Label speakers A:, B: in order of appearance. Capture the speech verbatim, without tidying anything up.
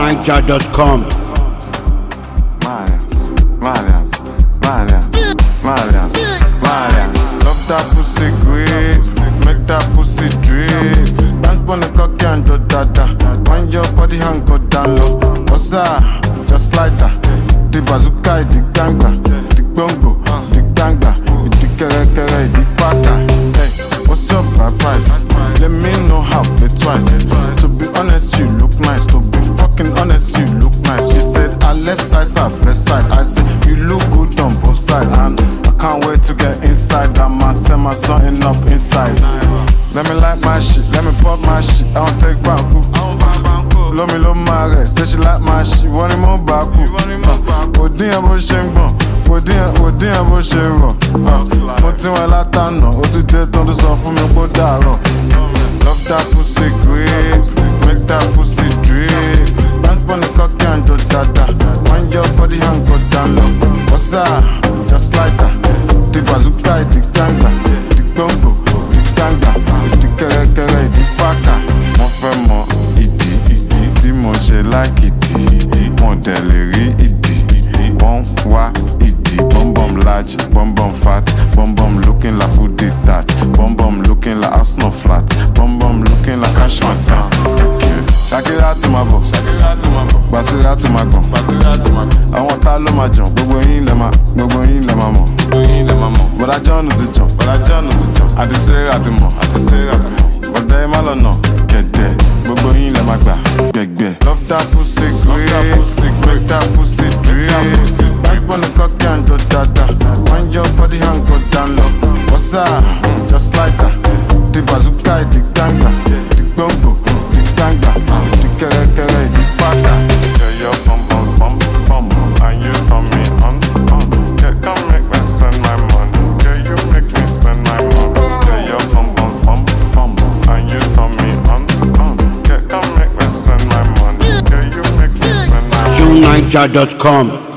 A: Niger dot com.
B: Malians, Malians, Malians, Malians, Malians. Love that pussy grip, make that pussy drip. Dance on the cocky and do dada. Wind your body and go down low. What's that? Just like that. The bazooka, the ganga, the bongo, the ganga, the kere kere, the paka. Hey, what's up, my price? Let me know how pay twice. To be honest, you look nice. To be fucking honest, you look nice. She said, I left side, side, best side. I said, you look good on both sides. And I can't wait to get inside. I might set my something up inside. Let me like my shit, let me pop my shit. I don't take banku. Love me, love my rest. Say she like my shit, want him on baku. Odin bo shengbon, odin, odin bo shero. Mo ti wọn látànà, ó tún dé tán tó sọ fún mi kó dàrọ̀. Love that pussy grip, make that pussy drip. Dance on the cocky and do dada. Wind your body and go down low. What's that? Just like that. The bazooka, the ganga, the bongo, the ganga, the kere kere, the paka. Mo fẹ́ mọ ìdí tí mo ṣe like ìdí. Mo dẹ̀ lè rí ìdí. Wọ́n wá ìdí. Bum bum large, bum bum fat, bum bum looking like food detached, bum bum looking like house no flat, bum bum looking like cash man down. Shakira to my bo, Basira to my gun, àwọn tá ló máa jàn, gbogbo yín lẹ máa, gbogbo yín lẹ máa mọ̀. Bọ̀dá John ti jàn, àti ṣeré àti mọ̀, ọ̀dẹ́ má lọ́nà kẹ̀dẹ̀, gbogbo yín lẹ máa gbà gbẹ̀gbẹ̀. Love that pussy grip, make that pussy drip. Dance on the cocky and do dada. Wind your body and go down low. What's that? Just like that. The bazooka, the ganga, the bongo, the ganga, the kere kere, the paka. Yeah, your bum bum bum bum, and you turn me on on. Yeah, come make me spend my money. Yeah, you make me spend my money. Yeah, your bum bum bum bum, and you turn me on on. Yeah, come make me spend my money. Yeah, you make me spend my money.
A: Niger dot com.